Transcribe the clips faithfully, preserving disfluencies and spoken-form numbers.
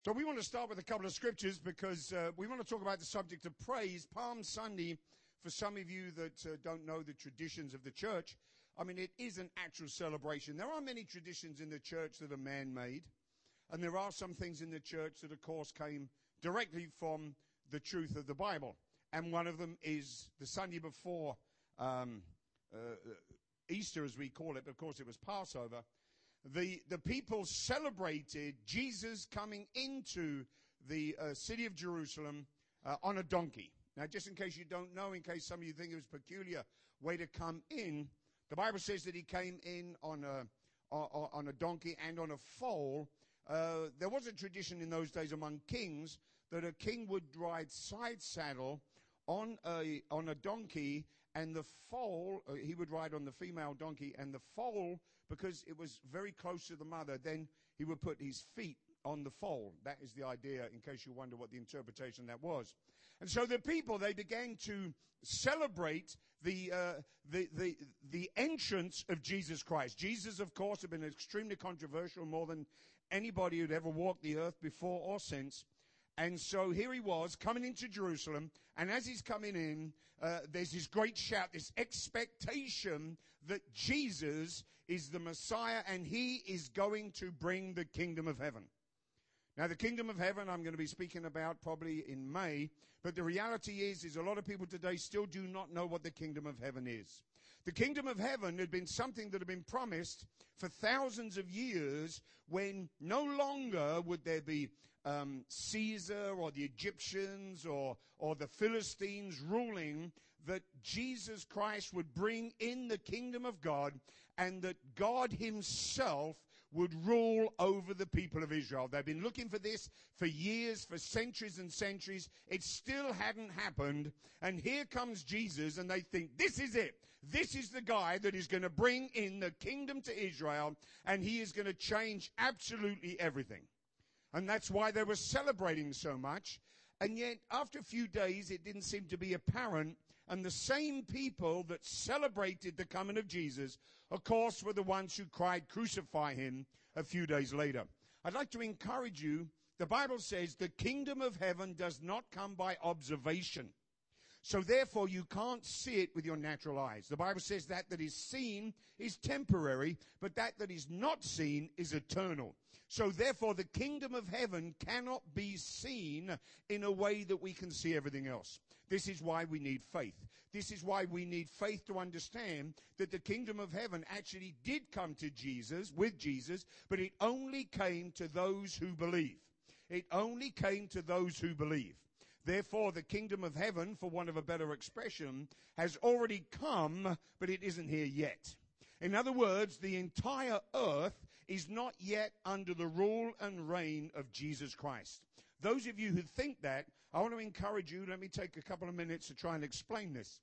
So we want to start with a couple of scriptures because uh, we want to talk about the subject of praise. Palm Sunday, for some of you that uh, don't know the traditions of the church, I mean, it is an actual celebration. There are many traditions in the church that are man-made, and there are some things in the church that, of course, came directly from the truth of the Bible. And one of them is the Sunday before um, uh, Easter, as we call it, but of course it was Passover. The the people celebrated Jesus coming into the uh, city of Jerusalem uh, on a donkey. Now, just in case you don't know, in case some of you think it was a peculiar way to come in, the Bible says that he came in on a on, on a donkey and on a foal. Uh, there was a tradition in those days among kings that a king would ride side saddle on a on a donkey, and the foal, uh, he would ride on the female donkey, and the foal, because it was very close to the mother, then he would put his feet on the foal. That is the idea, in case you wonder what the interpretation of that was. And so the people, they began to celebrate the, uh, the, the, the entrance of Jesus Christ. Jesus, of course, had been extremely controversial, more than anybody who'd ever walked the earth before or since. And so here he was coming into Jerusalem, and as he's coming in, uh, there's this great shout, this expectation that Jesus is the Messiah and he is going to bring the kingdom of heaven. Now, the kingdom of heaven I'm going to be speaking about probably in May, but the reality is, is a lot of people today still do not know what the kingdom of heaven is. The kingdom of heaven had been something that had been promised for thousands of years, when no longer would there be um, Caesar or the Egyptians or, or the Philistines ruling, that Jesus Christ would bring in the kingdom of God, and that God himself would rule over the people of Israel. They've been looking for this for years, for centuries and centuries. It still hadn't happened. And here comes Jesus, and they think, this is it. This is the guy that is going to bring in the kingdom to Israel, and he is going to change absolutely everything. And that's why they were celebrating so much. And yet, after a few days, it didn't seem to be apparent. And the same people that celebrated the coming of Jesus, of course, were the ones who cried, crucify him, a few days later. I'd like to encourage you. The Bible says the kingdom of heaven does not come by observation. So therefore, you can't see it with your natural eyes. The Bible says that that is seen is temporary, but that that is not seen is eternal. So therefore, the kingdom of heaven cannot be seen in a way that we can see everything else. This is why we need faith. This is why we need faith to understand that the kingdom of heaven actually did come to Jesus, with Jesus, but it only came to those who believe. It only came to those who believe. Therefore, the kingdom of heaven, for want of a better expression, has already come, but it isn't here yet. In other words, the entire earth is not yet under the rule and reign of Jesus Christ. Those of you who think that, I want to encourage you, let me take a couple of minutes to try and explain this.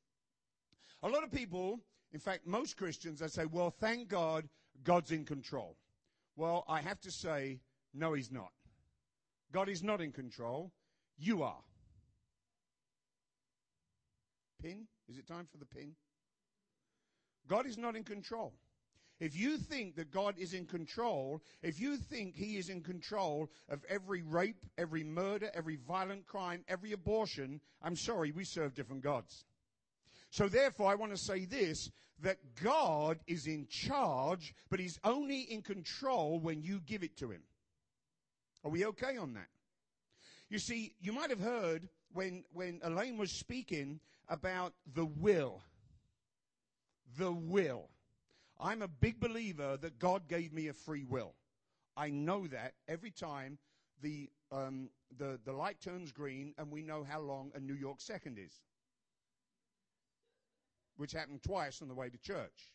A lot of people, in fact, most Christians, they say, well, thank God, God's in control. Well, I have to say, no, he's not. God is not in control. You are. Pin? Is it time for the pin? God is not in control. If you think that God is in control, if you think he is in control of every rape, every murder, every violent crime, every abortion, I'm sorry, we serve different gods. So therefore, I want to say this, that God is in charge, but he's only in control when you give it to him. Are we okay on that? You see, you might have heard when, when Elaine was speaking about the will. The will. I'm a big believer that God gave me a free will. I know that every time the, um, the, the light turns green and we know how long a New York second is. Which happened twice on the way to church.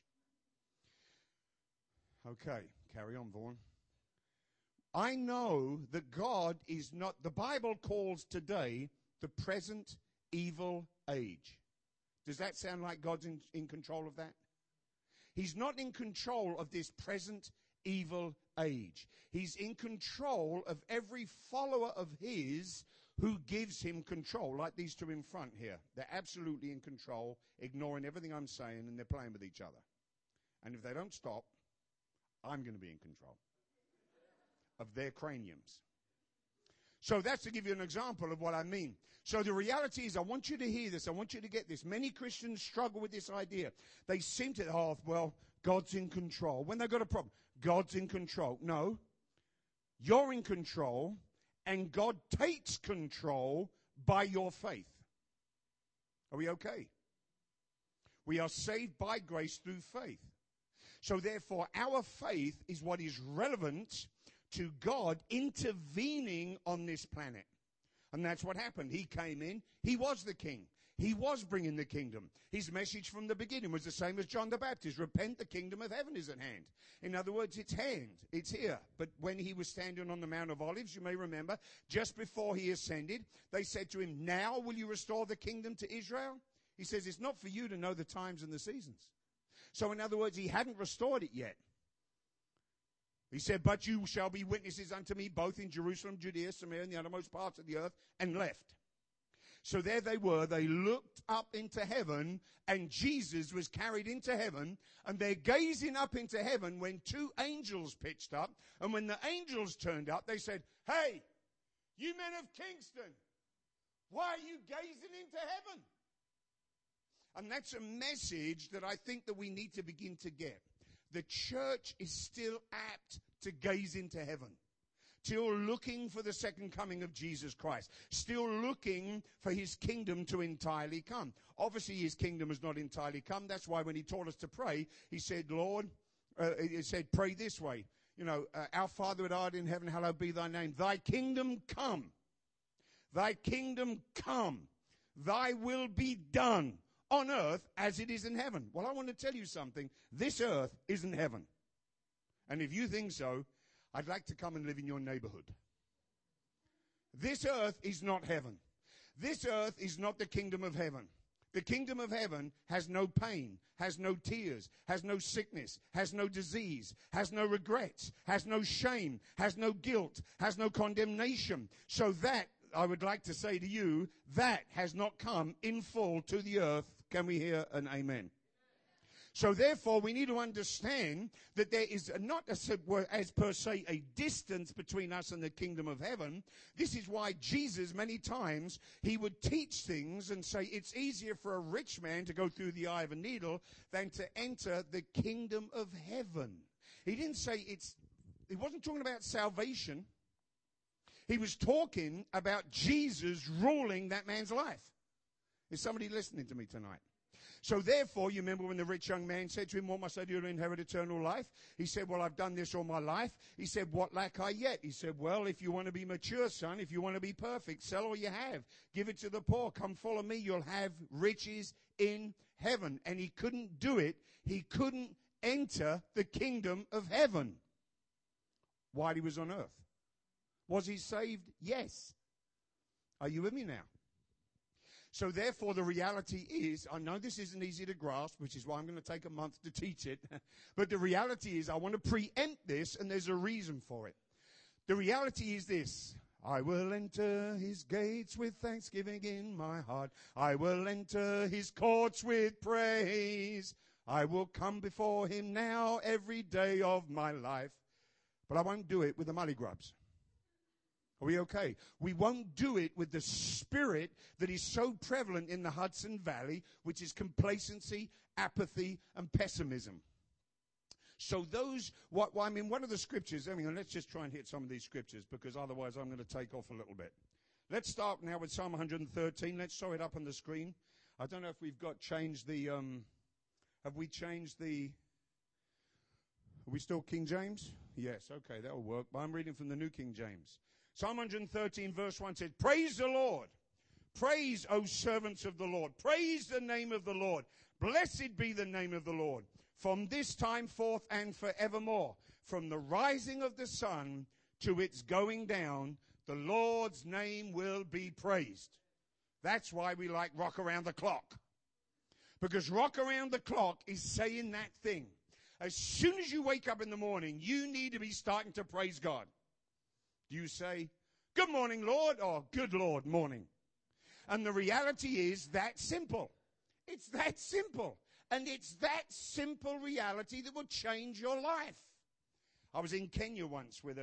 Okay, carry on, Vaughan. I know that God is not, the Bible calls today the present evil age. Does that sound like God's in, in control of that? He's not in control of this present evil age. He's in control of every follower of his who gives him control, like these two in front here. They're absolutely in control, ignoring everything I'm saying, and they're playing with each other. And if they don't stop, I'm going to be in control of their craniums. So that's to give you an example of what I mean. So the reality is, I want you to hear this. I want you to get this. Many Christians struggle with this idea. They seem to, oh, well, God's in control. When they've got a problem, God's in control. No, you're in control, and God takes control by your faith. Are we okay? We are saved by grace through faith. So therefore, our faith is what is relevant to God intervening on this planet. And that's what happened. He came in. He was the king. He was bringing the kingdom. His message from the beginning was the same as John the Baptist. Repent, the kingdom of heaven is at hand. In other words, it's hand. It's here. But when he was standing on the Mount of Olives, you may remember, just before he ascended, they said to him, now will you restore the kingdom to Israel? He says, it's not for you to know the times and the seasons. So in other words, he hadn't restored it yet. He said, but you shall be witnesses unto me both in Jerusalem, Judea, Samaria, and the uttermost parts of the earth, and left. So there they were. They looked up into heaven, and Jesus was carried into heaven, and they're gazing up into heaven when two angels pitched up, and when the angels turned up, they said, hey, you men of Kingston, why are you gazing into heaven? And that's a message that I think that we need to begin to get. The church is still apt to gaze into heaven. Still looking for the second coming of Jesus Christ. Still looking for his kingdom to entirely come. Obviously, his kingdom has not entirely come. That's why when he taught us to pray, he said, Lord, uh, he said, pray this way. You know, uh, our Father who art in heaven, hallowed be thy name. Thy kingdom come. Thy kingdom come. Thy will be done on earth as it is in heaven. Well, I want to tell you something. This earth isn't heaven. And if you think so, I'd like to come and live in your neighborhood. This earth is not heaven. This earth is not the kingdom of heaven. The kingdom of heaven has no pain, has no tears, has no sickness, has no disease, has no regrets, has no shame, has no guilt, has no condemnation. So that, I would like to say to you, that has not come in full to the earth. Can we hear an amen? So therefore, we need to understand that there is not as, as per se a distance between us and the kingdom of heaven. This is why Jesus, many times, he would teach things and say it's easier for a rich man to go through the eye of a needle than to enter the kingdom of heaven. He didn't say it's, he wasn't talking about salvation. He was talking about Jesus ruling that man's life. Is somebody listening to me tonight? So therefore, you remember when the rich young man said to him, what must I do to inherit eternal life? He said, well, I've done this all my life. He said, what lack I yet? He said, well, if you want to be mature, son, if you want to be perfect, sell all you have. Give it to the poor. Come follow me. You'll have riches in heaven. And he couldn't do it. He couldn't enter the kingdom of heaven while he was on earth. Was he saved? Yes. Are you with me now? So therefore, the reality is, I know this isn't easy to grasp, which is why I'm going to take a month to teach it. But the reality is, I want to preempt this, and there's a reason for it. The reality is this. I will enter his gates with thanksgiving in my heart. I will enter his courts with praise. I will come before him now every day of my life. But I won't do it with the mully grubs. Are we okay? We won't do it with the spirit that is so prevalent in the Hudson Valley, which is complacency, apathy, and pessimism. So those, what I mean, one of the scriptures, I mean, let's just try and hit some of these scriptures, because otherwise I'm going to take off a little bit. Let's start now with Psalm one thirteen. Let's show it up on the screen. I don't know if we've got changed the, um, have we changed the, are we still King James? Yes, okay, that'll work. But I'm reading from the New King James. Psalm one thirteen verse one says, praise the Lord. Praise, O servants of the Lord. Praise the name of the Lord. Blessed be the name of the Lord. From this time forth and forevermore. From the rising of the sun to its going down, the Lord's name will be praised. That's why we like Rock Around the Clock. Because Rock Around the Clock is saying that thing. As soon as you wake up in the morning, you need to be starting to praise God. Do you say, good morning, Lord, or good Lord, morning? And the reality is that simple. It's that simple. And it's that simple reality that will change your life. I was in Kenya once with a,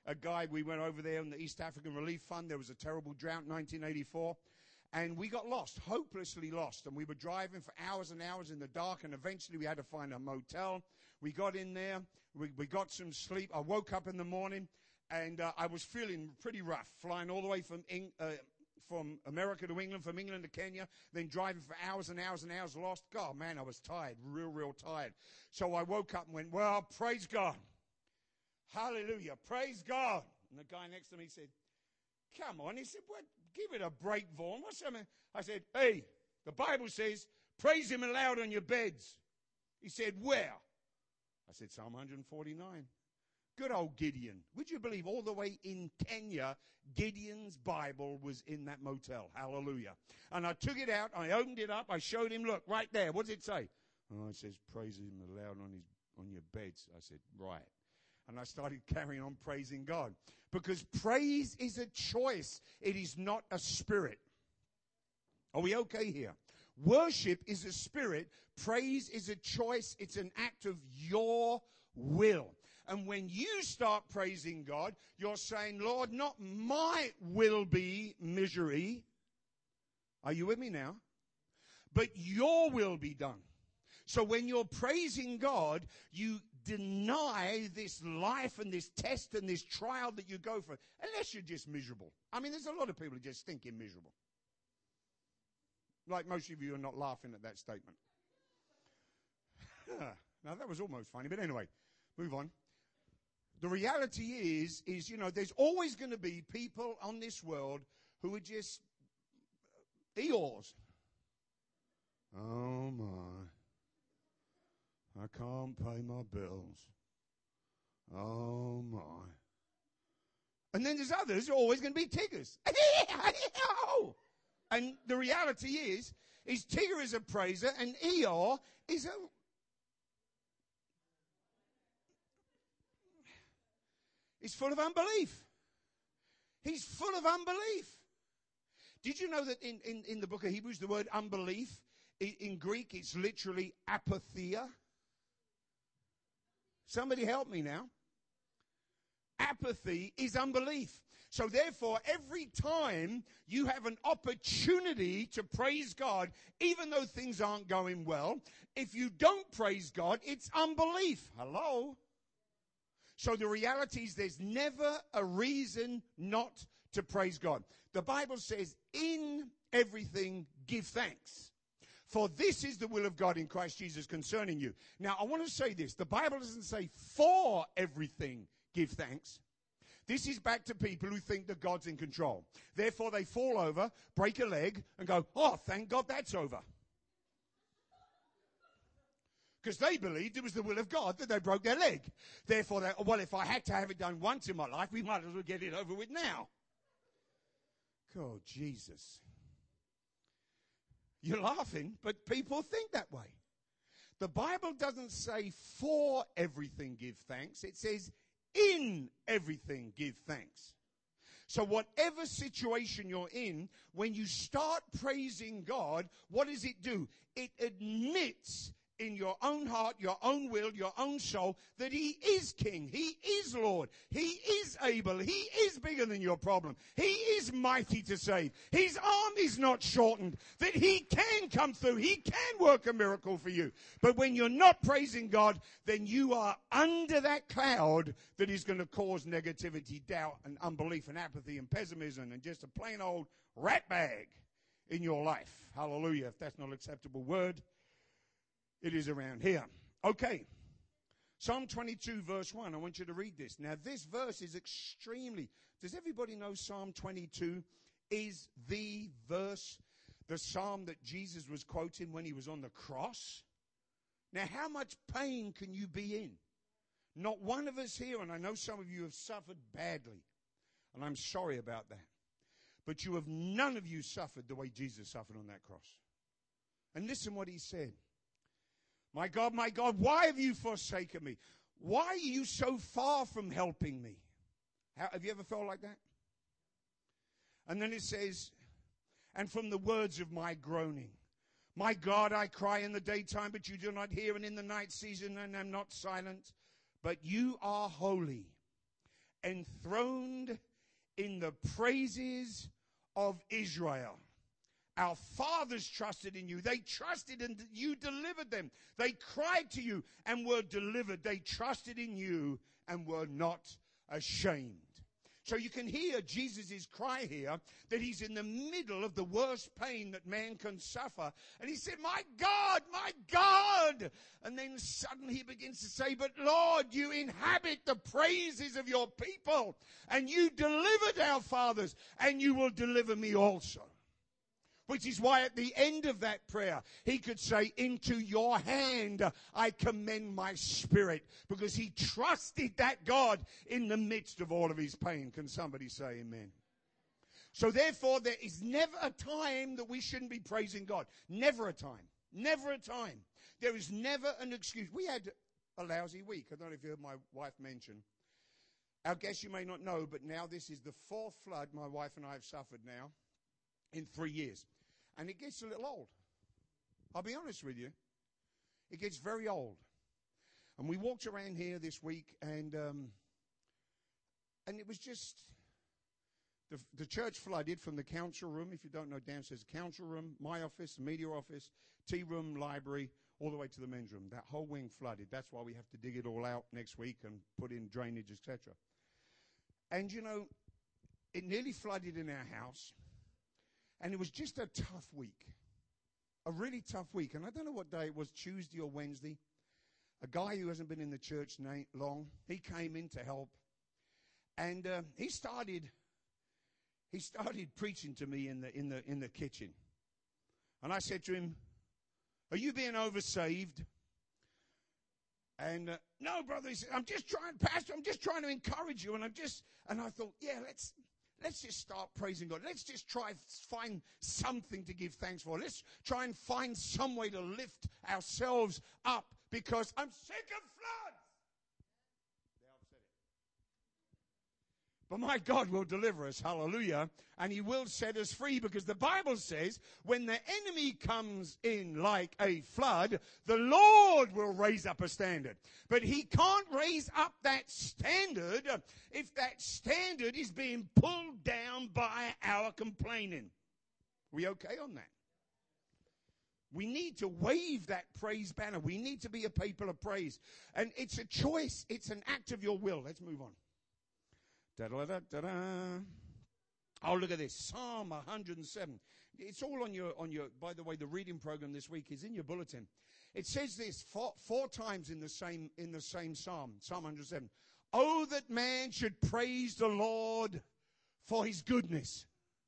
a guy, we went over there in the East African Relief Fund. There was a terrible drought in nineteen eighty-four. And we got lost, hopelessly lost. And we were driving for hours and hours in the dark. And eventually we had to find a motel. We got in there. We, we got some sleep. I woke up in the morning. And uh, I was feeling pretty rough, flying all the way from Eng- uh, from America to England, from England to Kenya, then driving for hours and hours and hours lost. God, man, I was tired, real, real tired. So I woke up and went, well, praise God. Hallelujah, praise God. And the guy next to me said, come on. He said, what? Give it a break, Vaughan. What's that? I said, hey, the Bible says, praise him aloud on your beds. He said, where? I said, Psalm one forty-nine. Good old Gideon. Would you believe all the way in Kenya, Gideon's Bible was in that motel? Hallelujah. And I took it out. I opened it up. I showed him, look, right there. What does it say? Oh, it says, praise him aloud on his on your beds. I said, right. And I started carrying on praising God. Because praise is a choice. It is not a spirit. Are we okay here? Worship is a spirit. Praise is a choice. It's an act of your will. And when you start praising God, you're saying, Lord, not my will be misery. Are you with me now? But your will be done. So when you're praising God, you deny this life and this test and this trial that you go for, unless you're just miserable. I mean, there's a lot of people who just think you're miserable. Like most of you are not laughing at that statement. Now, that was almost funny, but anyway, move on. The reality is, is, you know, there's always going to be people on this world who are just Eeyores. Oh, my. I can't pay my bills. Oh, my. And then there's others who are always going to be Tiggers. And the reality is, is Tigger is a praiser and Eeyore is a... He's full of unbelief. He's full of unbelief. Did you know that in, in, in the book of Hebrews, the word unbelief, in, in Greek, it's literally apatheia? Somebody help me now. Apathy is unbelief. So therefore, every time you have an opportunity to praise God, even though things aren't going well, if you don't praise God, it's unbelief. Hello? So the reality is there's never a reason not to praise God. The Bible says, in everything give thanks. For this is the will of God in Christ Jesus concerning you. Now, I want to say this. The Bible doesn't say for everything give thanks. This is back to people who think that God's in control. Therefore, they fall over, break a leg, and go, oh, thank God that's over. Because they believed it was the will of God that they broke their leg. Therefore, they, well, if I had to have it done once in my life, we might as well get it over with now. God, Jesus. You're laughing, but people think that way. The Bible doesn't say for everything give thanks. It says in everything give thanks. So whatever situation you're in, when you start praising God, what does it do? It admits in your own heart, your own will, your own soul, that he is king. He is Lord. He is able. He is bigger than your problem. He is mighty to save. His arm is not shortened. That he can come through. He can work a miracle for you. But when you're not praising God, then you are under that cloud that is going to cause negativity, doubt, and unbelief, and apathy, and pessimism, and just a plain old rat bag in your life. Hallelujah. If that's not an acceptable word, it is around here. Okay. Psalm twenty-two, verse one. I want you to read this. Now, this verse is extremely... Does everybody know Psalm twenty-two is the verse, the psalm that Jesus was quoting when he was on the cross? Now, how much pain can you be in? Not one of us here, and I know some of you have suffered badly, and I'm sorry about that. But you have none of you suffered the way Jesus suffered on that cross. And listen what he said. My God, my God, why have you forsaken me? Why are you so far from helping me? How, have you ever felt like that? And then it says, and from the words of my groaning. My God, I cry in the daytime, but you do not hear, and in the night season, and am not silent. But you are holy, enthroned in the praises of Israel. Our fathers trusted in you. They trusted and you delivered them. They cried to you and were delivered. They trusted in you and were not ashamed. So you can hear Jesus' cry here that he's in the middle of the worst pain that man can suffer. And he said, my God, my God. And then suddenly he begins to say, but Lord, you inhabit the praises of your people. And you delivered our fathers, and you will deliver me also. Which is why at the end of that prayer, he could say, into your hand I commend my spirit. Because he trusted that God in the midst of all of his pain. Can somebody say amen? So therefore, there is never a time that we shouldn't be praising God. Never a time. Never a time. There is never an excuse. We had a lousy week. I don't know if you heard my wife mention. I guess you may not know, but now this is the fourth flood my wife and I have suffered now in three years. And it gets a little old. I'll be honest with you. It gets very old. And we walked around here this week, and um, and it was just, the, the church flooded from the council room. If you don't know, downstairs, the council room, my office, the media office, tea room, library, all the way to the men's room. That whole wing flooded. That's why we have to dig it all out next week and put in drainage, et cetera. And, you know, it nearly flooded in our house. And it was just a tough week, a really tough week. And I don't know what day it was, Tuesday or Wednesday. A guy who hasn't been in the church na- long, he came in to help. And uh, he started he started preaching to me in the in the in the kitchen. And I said to him, are you being oversaved? And uh, no, brother, he said, I'm just trying, Pastor, I'm just trying to encourage you. And I'm just, and I thought, yeah, let's Let's just start praising God. Let's just try find something to give thanks for. Let's try and find some way to lift ourselves up because I'm sick of floods. I've said it. But my God will deliver us, hallelujah, and he will set us free because the Bible says when the enemy comes in like a flood, the Lord will raise up a standard. But he can't raise up that standard if that standard is being pulled down by our complaining. Are we okay on that? We need to wave that praise banner. We need to be a people of praise. And it's a choice. It's an act of your will. Let's move on. Da-da-da-da-da. Oh, look at this. Psalm one hundred seven. It's all on your, on your, by the way, the reading program this week is in your bulletin. It says this four, four times in the same, in the same Psalm, Psalm one hundred seven. Oh, that man should praise the Lord for his goodness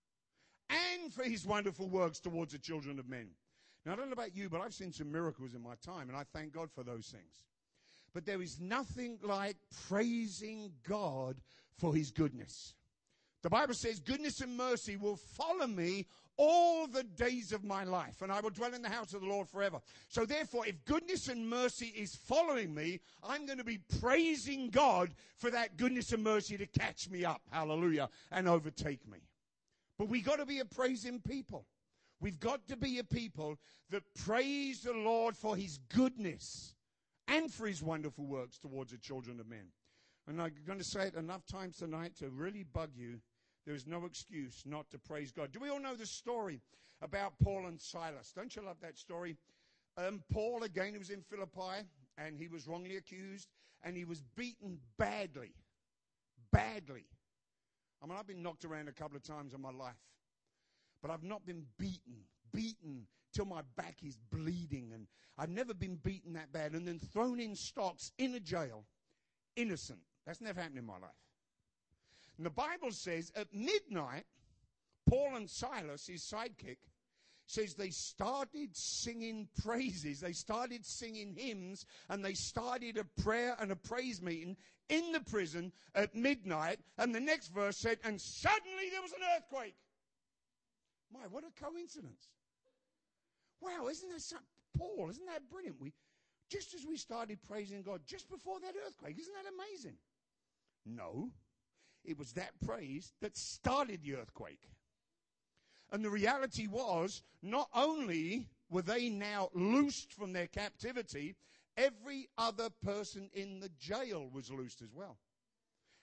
and for his wonderful works towards the children of men. Now, I don't know about you, but I've seen some miracles in my time, and I thank God for those things. But there is nothing like praising God for his goodness. The Bible says, goodness and mercy will follow me all the days of my life, and I will dwell in the house of the Lord forever. So therefore, if goodness and mercy is following me, I'm going to be praising God for that goodness and mercy to catch me up, hallelujah, and overtake me. But we got to be a praising people. We've got to be a people that praise the Lord for his goodness and for his wonderful works towards the children of men. And I'm going to say it enough times tonight to really bug you. There is no excuse not to praise God. Do we all know the story about Paul and Silas? Don't you love that story? Um, Paul, again, he was in Philippi, and he was wrongly accused, and he was beaten badly. Badly. I mean, I've been knocked around a couple of times in my life. But I've not been beaten, beaten till my back is bleeding. And I've never been beaten that bad. And then thrown in stocks in a jail, innocent. That's never happened in my life. And the Bible says at midnight, Paul and Silas, his sidekick, says they started singing praises. They started singing hymns, and they started a prayer and a praise meeting in the prison at midnight. And the next verse said, and suddenly there was an earthquake. My, what a coincidence. Wow, isn't that something? Paul, isn't that brilliant? We, just as we started praising God, just before that earthquake, isn't that amazing? No, it was that praise that started the earthquake. And the reality was, not only were they now loosed from their captivity, every other person in the jail was loosed as well.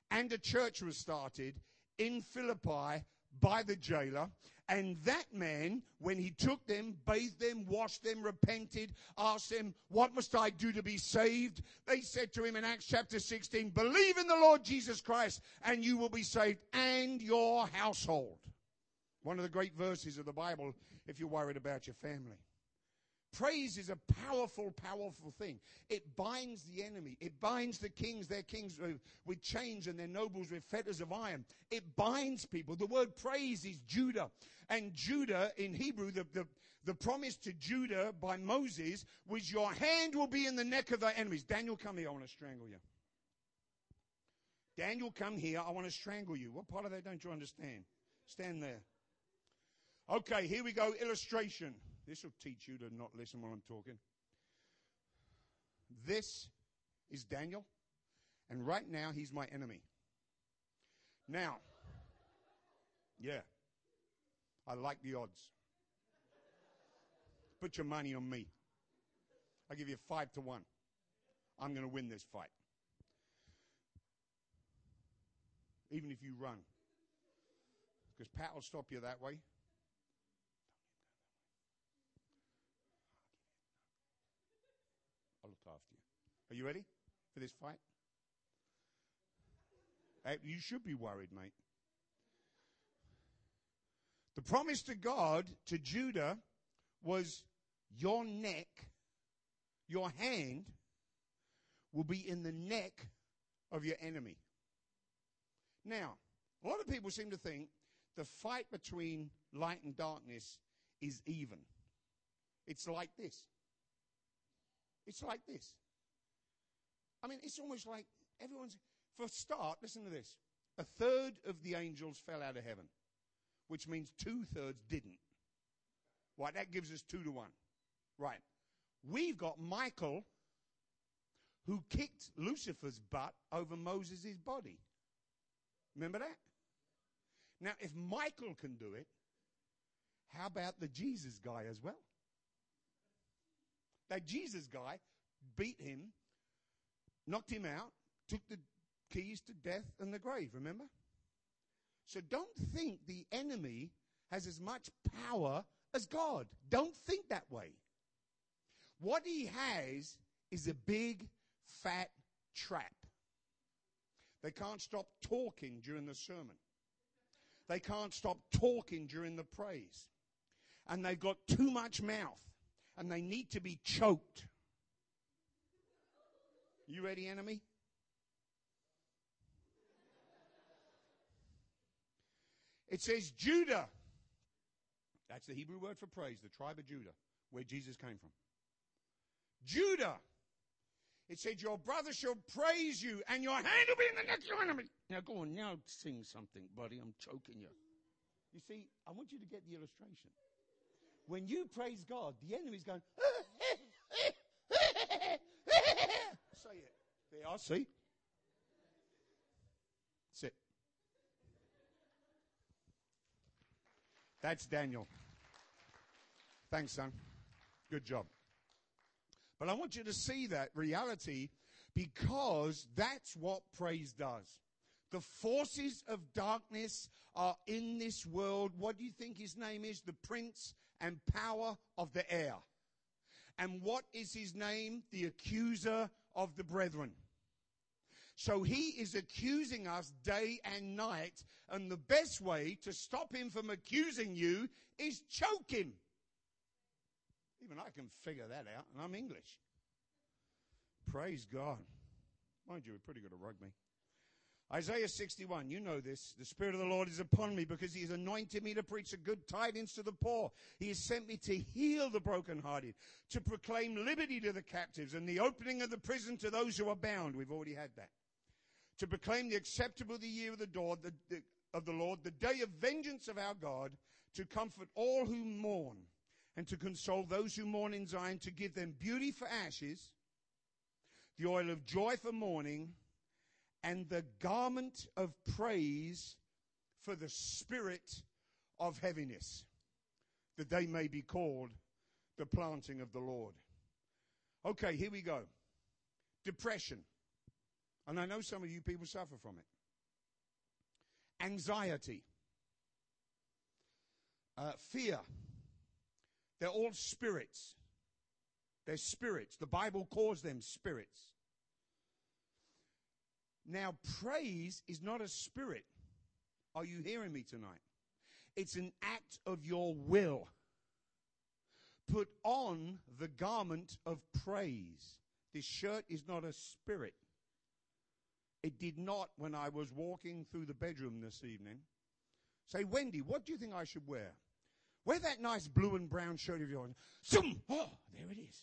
and a church was started in Philippi by the jailer. And that man, when he took them, bathed them, washed them, repented, asked them, what must I do to be saved? They said to him in Acts chapter sixteen, believe in the Lord Jesus Christ and you will be saved, and your household. One of the great verses of the Bible if you're worried about your family. Praise is a powerful, powerful thing. It binds the enemy. It binds the kings, their kings with, with chains, and their nobles with fetters of iron. It binds people. The word praise is Judah. And Judah, in Hebrew, the, the, the promise to Judah by Moses was, your hand will be in the neck of thy enemies. Daniel, come here. I want to strangle you. Daniel, come here. I want to strangle you. What part of that don't you understand? Stand there. Okay, here we go. Illustration. This will teach you to not listen while I'm talking. This is Daniel, and right now he's my enemy. Now, yeah, I like the odds. Put your money on me. I'll give you five to one. I'm going to win this fight. Even if you run. Because Pat will stop you that way. I'll look after you. Are you ready for this fight? Uh, you should be worried, mate. The promise to God, to Judah, was your neck, your hand, will be in the neck of your enemy. Now, a lot of people seem to think the fight between light and darkness is even. It's like this. It's like this. I mean, it's almost like everyone's... For a start, listen to this. A third of the angels fell out of heaven, which means two-thirds didn't. Right, that gives us two to one. Right. We've got Michael, who kicked Lucifer's butt over Moses' body. Remember that? Now, if Michael can do it, how about the Jesus guy as well? That Jesus guy beat him, knocked him out, took the keys to death and the grave, remember? So don't think the enemy has as much power as God. Don't think that way. What he has is a big, fat trap. They can't stop talking during the sermon. They can't stop talking during the praise. And they've got too much mouth. And they need to be choked. You ready, enemy? It says Judah. That's the Hebrew word for praise, the tribe of Judah, where Jesus came from. Judah. It said, your brother shall praise you, and your hand will be in the neck of your enemy. Now go on, now sing something, buddy. I'm choking you. You see, I want you to get the illustration. When you praise God, the enemy's going, say it. There, I see. Sit. That's Daniel. Thanks, son. Good job. But I want you to see that reality, because that's what praise does. The forces of darkness are in this world. What do you think his name is? The prince and power of the air. And what is his name? The accuser of the brethren. So he is accusing us day and night. And the best way to stop him from accusing you is choke him. Even I can figure that out, and I'm English. Praise God. Mind you, we're pretty good at rugby. Isaiah sixty-one, you know this. The Spirit of the Lord is upon me because he has anointed me to preach the good tidings to the poor. He has sent me to heal the brokenhearted, to proclaim liberty to the captives and the opening of the prison to those who are bound. We've already had that. To proclaim the acceptable the year of the, door, the, the, of the Lord, the day of vengeance of our God, to comfort all who mourn, and to console those who mourn in Zion, to give them beauty for ashes, the oil of joy for mourning, and the garment of praise for the spirit of heaviness, that they may be called the planting of the Lord. Okay, here we go. Depression. And I know some of you people suffer from it. anxiety, uh, fear. They're all spirits. They're spirits. The Bible calls them spirits. Now, praise is not a spirit. Are you hearing me tonight? It's an act of your will. Put on the garment of praise. This shirt is not a spirit. It did not when I was walking through the bedroom this evening. Say, Wendy, what do you think I should wear? Wear that nice blue and brown shirt of yours. Zoom! Oh, there it is.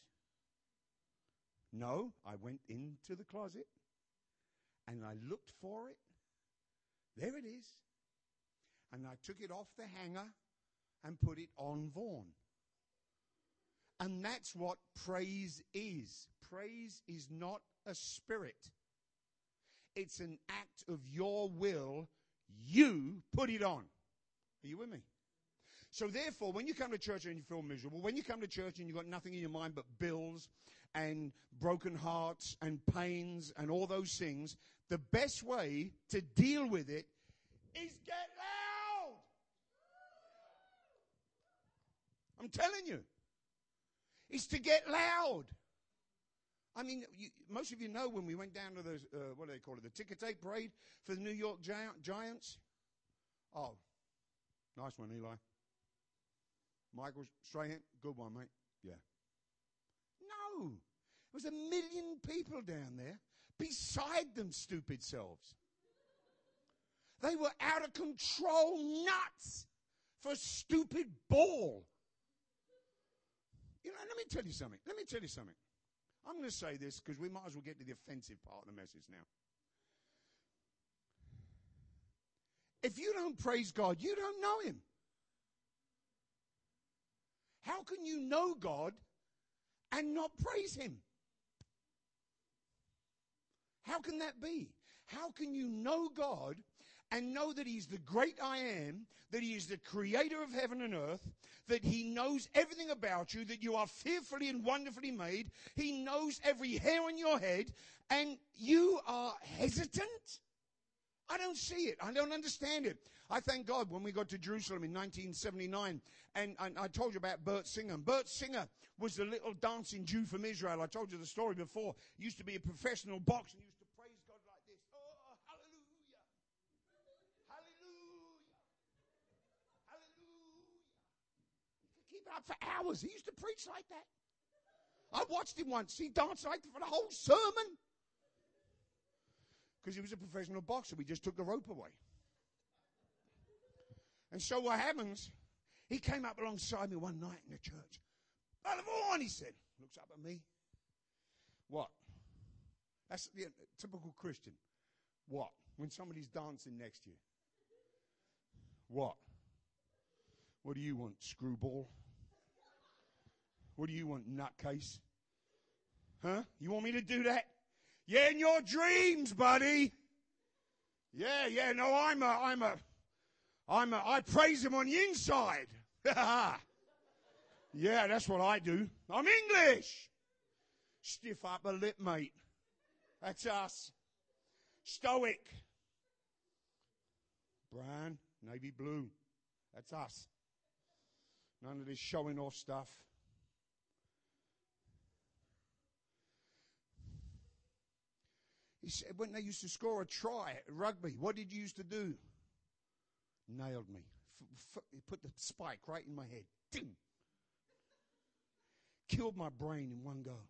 No, I went into the closet and I looked for it. There it is. And I took it off the hanger and put it on Vaughn. And that's what praise is. Praise is not a spirit. It's an act of your will. You put it on. Are you with me? So therefore, when you come to church and you feel miserable, when you come to church and you've got nothing in your mind but bills and broken hearts and pains and all those things, the best way to deal with it is get loud. I'm telling you. It's to get loud. I mean, you, most of you know when we went down to the, uh, what do they call it, the ticker tape parade for the New York Gi- Giants. Oh, nice one, Eli. Michael Strahan, good one, mate. Yeah. No. There was a million people down there beside them stupid selves. They were out of control nuts for a stupid ball. You know, let me tell you something. Let me tell you something. I'm going to say this because we might as well get to the offensive part of the message now. If you don't praise God, you don't know Him. How can you know God and not praise Him? How can that be? How can you know God and know that He's the great I am, that He is the creator of heaven and earth, that He knows everything about you, that you are fearfully and wonderfully made, He knows every hair on your head, and you are hesitant? I don't see it. I don't understand it. I thank God when we got to Jerusalem in nineteen seventy-nine, and, and I told you about Bert Singer. Bert Singer was the little dancing Jew from Israel. I told you the story before. He used to be a professional boxer and used to praise God like this. Oh, hallelujah. Hallelujah. Hallelujah. He could keep it up for hours. He used to preach like that. I watched him once. He danced like that for the whole sermon. Because he was a professional boxer. We just took the rope away. And so what happens, he came up alongside me one night in the church. Brother Vaughn, he said, looks up at me. What? That's the typical Christian. What? When somebody's dancing next to you. What? What do you want, screwball? What do you want, nutcase? Huh? You want me to do that? Yeah, in your dreams, buddy. Yeah, yeah, no, I'm a, I'm a, I'm a, I praise Him on the inside. Yeah, that's what I do. I'm English. Stiff upper lip, mate. That's us. Stoic. Brown, navy blue. That's us. None of this showing off stuff. He said when they used to score a try at rugby, what did you used to do? Nailed me. F- f- he put the spike right in my head. Ding. Killed my brain in one go.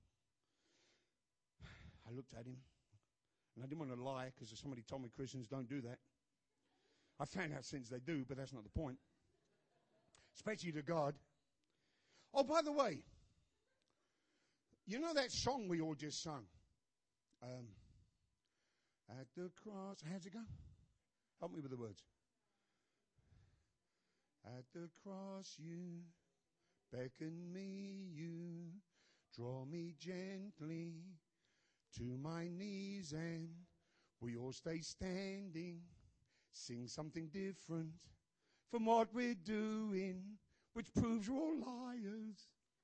I looked at him, and I didn't want to lie because somebody told me Christians don't do that. I found out since they do, but that's not the point. Especially to God. Oh, by the way, you know that song we all just sung? Um, At the cross. How's it go? Help me with the words. At the cross you beckon me, you draw me gently to my knees, and we all stay standing, sing something different from what we're doing, which proves we're all liars.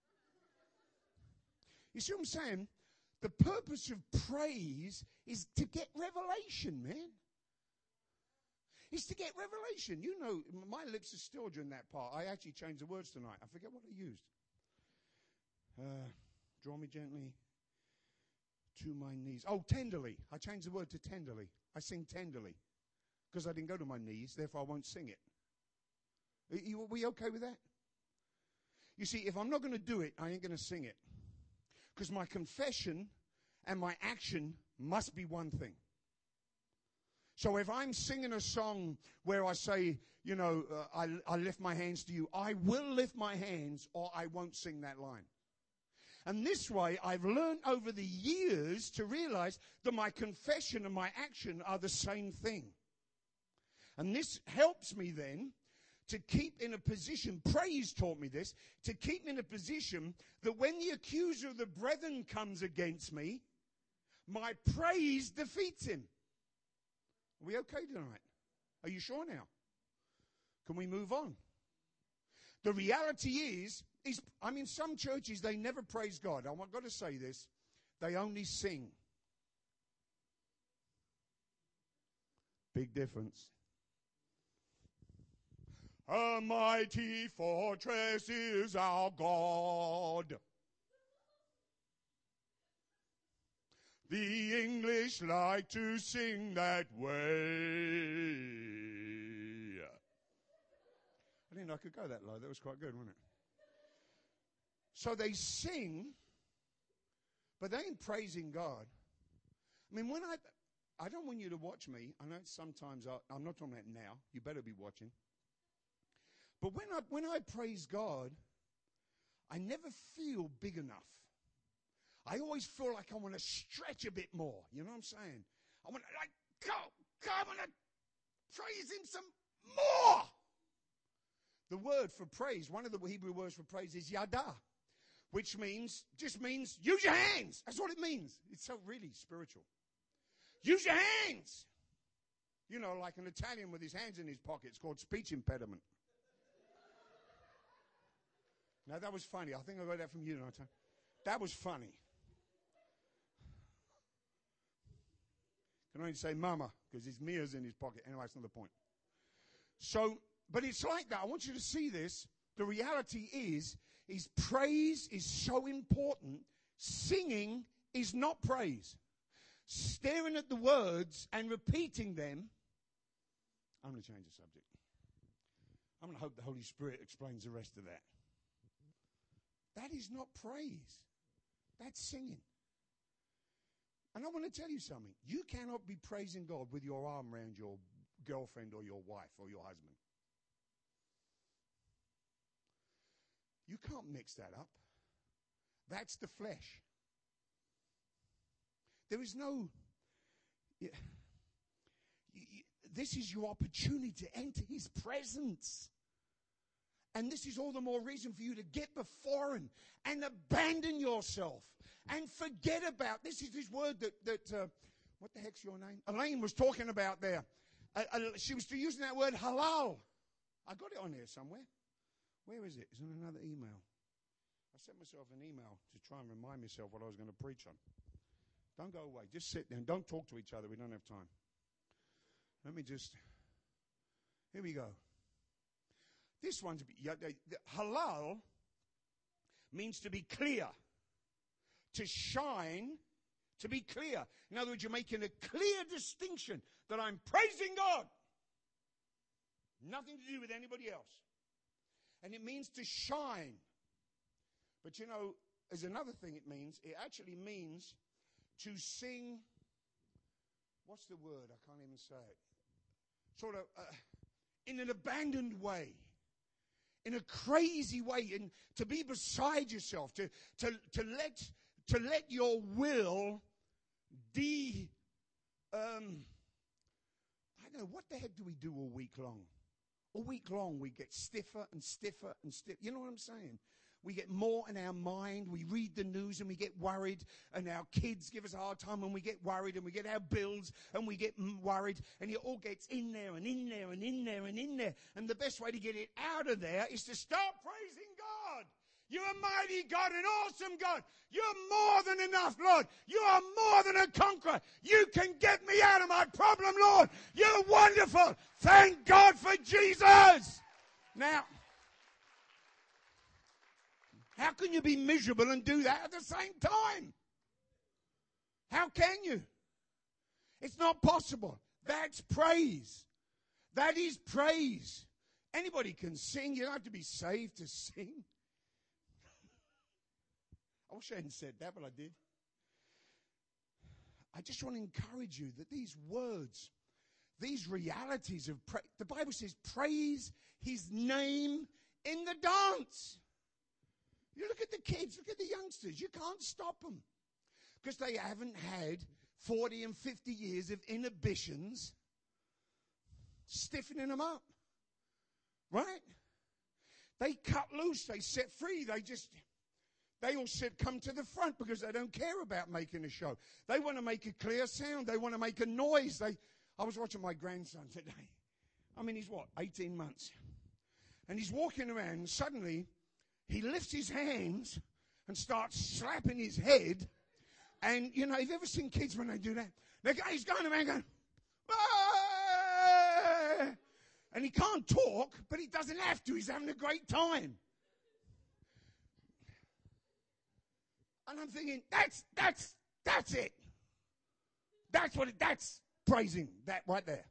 You see what I'm saying? The purpose of praise is to get revelation, man. It's to get revelation. You know, my lips are still during that part. I actually changed the words tonight. I forget what I used. Uh, draw me gently to my knees. Oh, tenderly. I changed the word to tenderly. I sing tenderly because I didn't go to my knees, therefore I won't sing it. Are, you, are we okay with that? You see, if I'm not going to do it, I ain't going to sing it. Because my confession and my action must be one thing. So if I'm singing a song where I say, you know, uh, I, I lift my hands to you, I will lift my hands or I won't sing that line. And this way, I've learned over the years to realize that my confession and my action are the same thing. And this helps me then to keep in a position, praise taught me this, to keep in a position that when the accuser of the brethren comes against me, my praise defeats him. Are we okay tonight? Are you sure now? Can we move on? The reality is, is, I mean, some churches, they never praise God. I've got to say this. They only sing. Big difference. A mighty fortress is our God. The English like to sing that way. I didn't know I could go that low. That was quite good, wasn't it? So they sing, but they ain't praising God. I mean, when I, I don't want you to watch me. I know sometimes, I, I'm not talking about now. You better be watching. But when I, when I praise God, I never feel big enough. I always feel like I want to stretch a bit more. You know what I'm saying? I want to, like, go, go, I want to praise him some more. The word for praise, one of the Hebrew words for praise is yada, which means, just means, use your hands. That's what it means. It's so really spiritual. Use your hands. You know, like an Italian with his hands in his pocket. It's called speech impediment. Now, that was funny. I think I got that from you. That was funny. Can only say mama, because his mirror's in his pocket. Anyway, that's not the point. So, but it's like that. I want you to see this. The reality is, is praise is so important. Singing is not praise. Staring at the words and repeating them. I'm going to change the subject. I'm going to hope the Holy Spirit explains the rest of that. That is not praise. That's singing. And I want to tell you something. You cannot be praising God with your arm around your girlfriend or your wife or your husband. You can't mix that up. That's the flesh. There is no... Yeah, this is your opportunity to enter his presence. And this is all the more reason for you to get before him and abandon yourself and forget about, this is this word that, that uh, what the heck's your name? Elaine was talking about there. Uh, uh, she was using that word halal. I got it on here somewhere. Where is it? It's in another email. I sent myself an email to try and remind myself what I was going to preach on. Don't go away. Just sit there and don't talk to each other. We don't have time. Let me just, here we go. This one's, yeah, the, the, halal means to be clear, to shine, to be clear. In other words, you're making a clear distinction that I'm praising God. Nothing to do with anybody else. And it means to shine. But you know, there's another thing it means. It actually means to sing, what's the word? I can't even say it. Sort of uh, in an abandoned way. In a crazy way, and to be beside yourself, to, to, to let to let your will de um I don't know, what the heck do we do all week long? All week long we get stiffer and stiffer and stiffer. You know what I'm saying? We get more in our mind. We read the news and we get worried, and our kids give us a hard time and we get worried, and we get our bills and we get worried, and it all gets in there and in there and in there and in there. And the best way to get it out of there is to start praising God. You're a mighty God, an awesome God. You're more than enough, Lord. You are more than a conqueror. You can get me out of my problem, Lord. You're wonderful. Thank God for Jesus. Now, how can you be miserable and do that at the same time? How can you? It's not possible. That's praise. That is praise. Anybody can sing. You don't have to be saved to sing. I wish I hadn't said that, but I did. I just want to encourage you that these words, these realities of praise, the Bible says praise his name in the dance. You look at the kids, look at the youngsters. You can't stop them because they haven't had forty and fifty years of inhibitions stiffening them up. Right? They cut loose. They set free. They just, they all said come to the front because they don't care about making a show. They want to make a clear sound. They want to make a noise. They, I was watching my grandson today. I mean, he's what, eighteen months. And he's walking around and suddenly he lifts his hands and starts slapping his head. And, you know, have you ever seen kids when they do that? They go, he's going around going, ah! And he can't talk, but he doesn't have to. He's having a great time. And I'm thinking, that's, that's, that's it. That's what it, that's praising, that right there.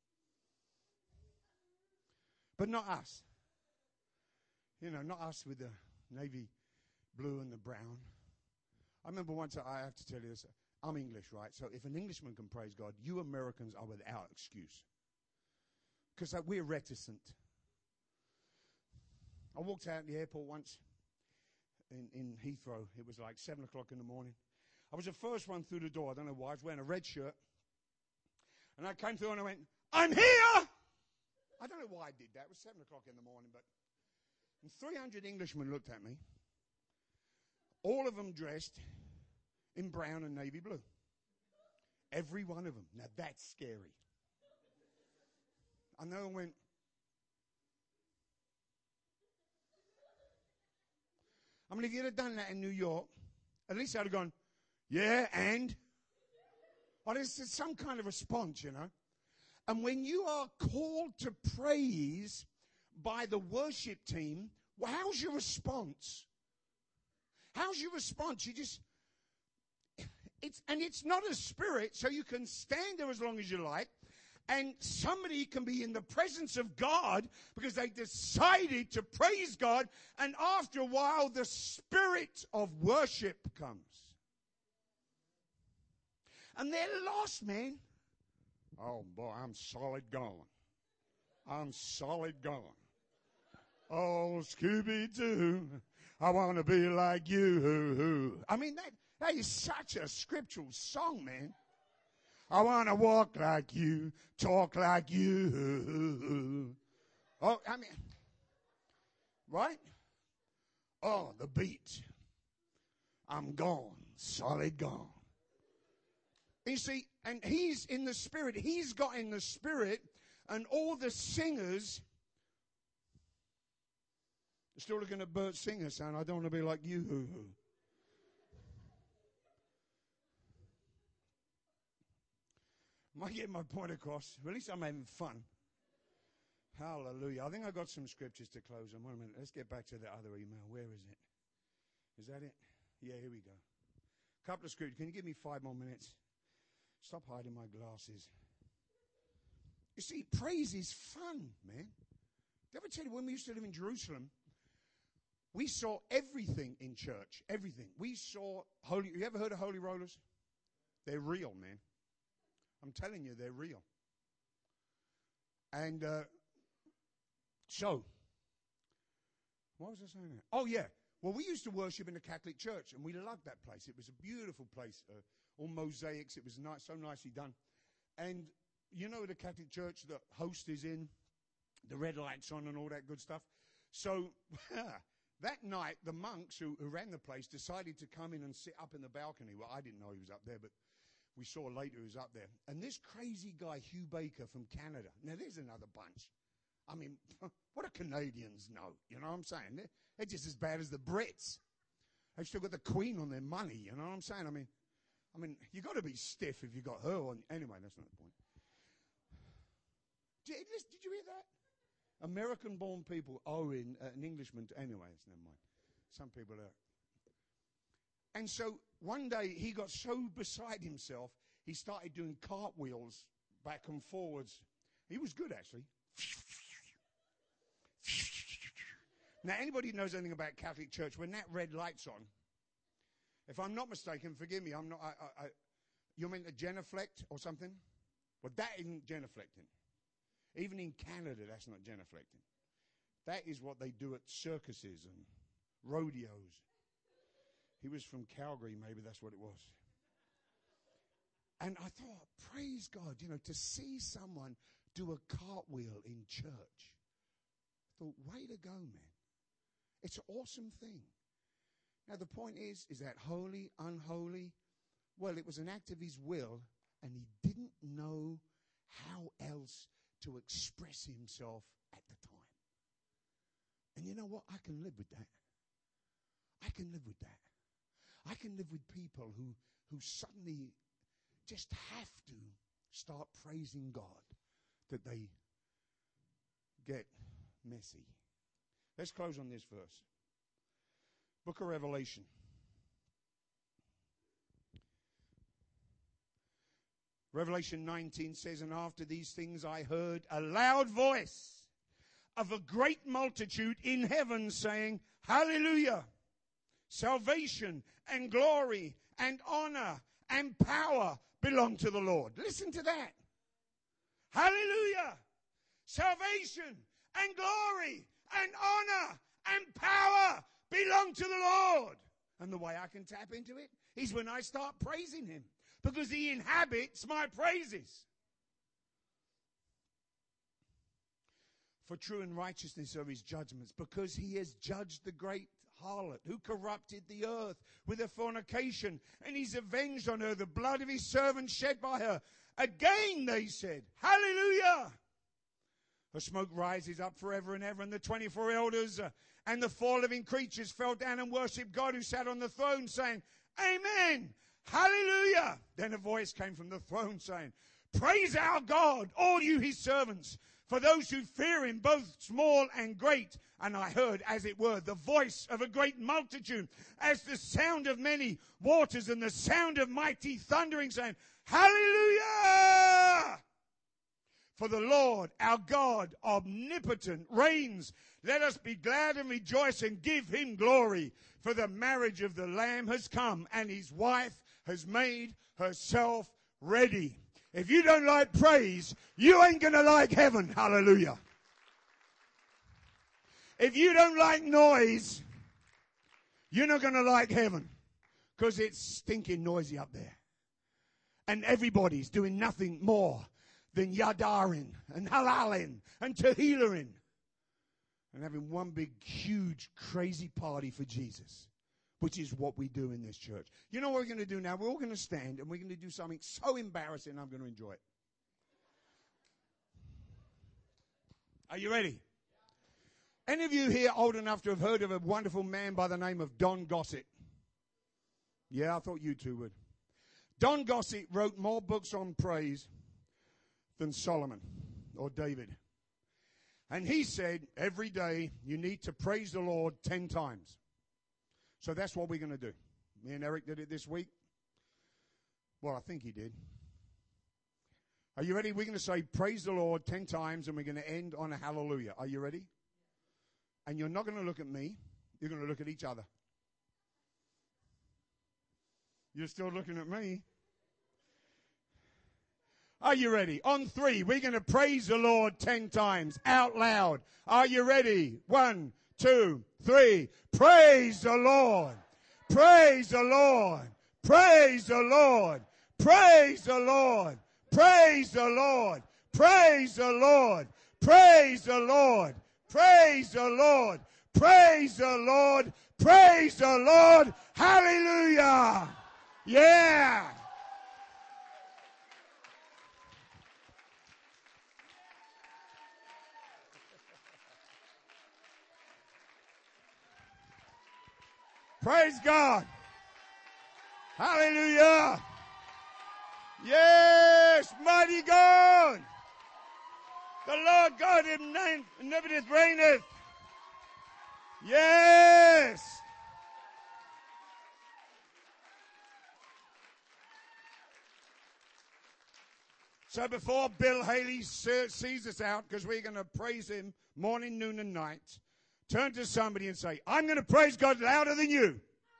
But not us. You know, not us with the navy blue and the brown. I remember once, I have to tell you this, I'm English, right? So if an Englishman can praise God, you Americans are without excuse. Because uh, we're reticent. I walked out in the airport once in, in Heathrow. It was like seven o'clock in the morning. I was the first one through the door. I don't know why. I was wearing a red shirt. And I came through and I went, I'm here! I don't know why I did that. It was seven o'clock in the morning. But and three hundred Englishmen looked at me. All of them dressed in brown and navy blue. Every one of them. Now that's scary. And they all went, I mean, if you'd have done that in New York, at least I'd have gone, yeah, and? Or there's some kind of response, you know. And when you are called to praise by the worship team, well, how's your response? How's your response? You just, it's, and it's not a spirit, so you can stand there as long as you like. And somebody can be in the presence of God because they decided to praise God. And after a while, the spirit of worship comes. And they're lost, man. Oh, boy, I'm solid gone. I'm solid gone. Oh, Scooby-Doo, I want to be like you. I mean, that, that is such a scriptural song, man. I want to walk like you, talk like you. Oh, I mean, right? Oh, the beat. I'm gone, solid gone. You see, and he's in the spirit. He's got in the spirit, and all the singers are still looking at Bert Singer saying, I don't want to be like you. Am I getting my point across? Well, at least I'm having fun. Hallelujah. I think I've got some scriptures to close on. One minute. Let's get back to the other email. Where is it? Is that it? Yeah, here we go. Couple of scriptures. Can you give me five more minutes? Stop hiding my glasses. You see, praise is fun, man. Did I ever tell you when we used to live in Jerusalem, we saw everything in church. Everything. We saw holy. You ever heard of holy rollers? They're real, man. I'm telling you, they're real. And uh, so, what was I saying there? Oh, yeah. Well, we used to worship in the Catholic Church, and we loved that place. It was a beautiful place, uh, all mosaics. It was nice, so nicely done. And you know the Catholic Church, the host is in, the red lights on and all that good stuff. So that night, the monks who, who ran the place decided to come in and sit up in the balcony. Well, I didn't know he was up there, but we saw later he was up there. And this crazy guy, Hugh Baker from Canada. Now, there's another bunch. I mean, what do Canadians know? You know what I'm saying? They're, they're just as bad as the Brits. They've still got the Queen on their money. You know what I'm saying? I mean, I mean, you got to be stiff if you got her on. Anyway, that's not the point. Did, did you hear that? American-born people owing uh, an Englishman. To, anyway, it's never mind. Some people are. And so one day he got so beside himself, he started doing cartwheels back and forwards. He was good, actually. Now, anybody who knows anything about Catholic Church, when that red light's on, if I'm not mistaken, forgive me, I'm not. I, I, I, you mean a genuflect or something? Well, that isn't genuflecting. Even in Canada, that's not genuflecting. That is what they do at circuses and rodeos. He was from Calgary, maybe that's what it was. And I thought, praise God, you know, to see someone do a cartwheel in church. I thought, way to go, man. It's an awesome thing. Now, the point is, is that holy, unholy? Well, it was an act of his will, and he didn't know how else to express himself at the time. And you know what? I can live with that. I can live with that. I can live with people who, who suddenly just have to start praising God, that they get messy. Let's close on this verse. Book of Revelation. Revelation nineteen says, and after these things I heard a loud voice of a great multitude in heaven saying, Hallelujah! Salvation and glory and honor and power belong to the Lord. Listen to that. Hallelujah! Salvation and glory and honor and power belong to the Lord. And the way I can tap into it is when I start praising him, because he inhabits my praises. For true and righteousness are his judgments, because he has judged the great harlot who corrupted the earth with her fornication, and he's avenged on her the blood of his servants shed by her. Again they said, Hallelujah! Her smoke rises up forever and ever, and the twenty-four elders uh, and the four living creatures fell down and worshipped God who sat on the throne, saying, Amen! Hallelujah! Then a voice came from the throne saying, Praise our God, all you his servants, for those who fear him, both small and great. And I heard, as it were, the voice of a great multitude, as the sound of many waters and the sound of mighty thundering, saying, Hallelujah! For the Lord, our God, omnipotent, reigns. Let us be glad and rejoice and give him glory. For the marriage of the Lamb has come, and his wife has made herself ready. If you don't like praise, you ain't going to like heaven. Hallelujah. If you don't like noise, you're not going to like heaven, because it's stinking noisy up there. And everybody's doing nothing more than yadarin and halalin and tehilarin and having one big, huge, crazy party for Jesus, which is what we do in this church. You know what we're going to do now? We're all going to stand, and we're going to do something so embarrassing, I'm going to enjoy it. Are you ready? Any of you here old enough to have heard of a wonderful man by the name of Don Gossett? Yeah, I thought you two would. Don Gossett wrote more books on praise than Solomon or David. And he said, every day you need to praise the Lord ten times. So that's what we're going to do. Me and Eric did it this week. Well, I think he did. Are you ready? We're going to say praise the Lord ten times, and we're going to end on a hallelujah. Are you ready? And you're not going to look at me. You're going to look at each other. You're still looking at me. Are you ready? On three, we're going to praise the Lord ten times out loud. Are you ready? One, two, three. Praise the Lord. Praise the Lord. Praise the Lord. Praise the Lord. Praise the Lord. Praise the Lord. Praise the Lord. Praise the Lord. Praise the Lord. Praise the Lord. Hallelujah. Yeah. Praise God. Hallelujah. Yes, mighty God. The Lord God omnipotent reigneth. Yes. So before Bill Haley sees us out, because we're going to praise him morning, noon, and night, turn to somebody and say, I'm going to praise God louder than you.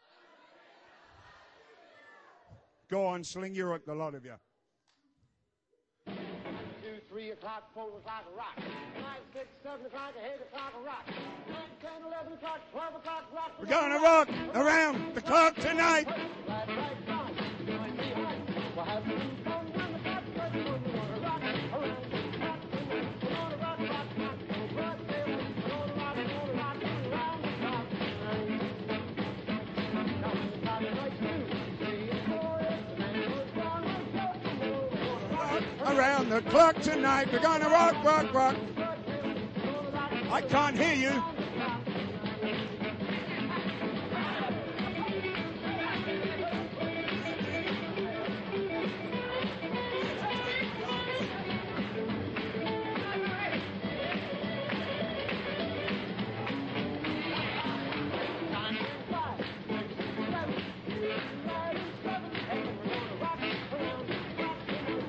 Go on, sling your hook, the lot of you. Two, three o'clock, four o'clock, rock. Five, six, seven o'clock, eight o'clock, rock. Nine, ten, eleven o'clock, twelve o'clock, rock. We're going to rock around the clock tonight. Right, right, right. Join me high. We'll have some fun when the clock strikes one. We're gonna rock around the clock tonight. We're gonna rock, rock, rock. We're gonna rock, we're gonna rock, we're gonna rock around the clock tonight. Now when the clock strikes two, three, and four, the man goes down and goes to more. We're gonna rock Around the clock tonight. We're going to rock, rock, rock. I can't hear you.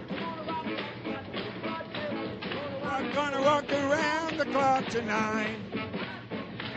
I'm gonna rock around the clock tonight.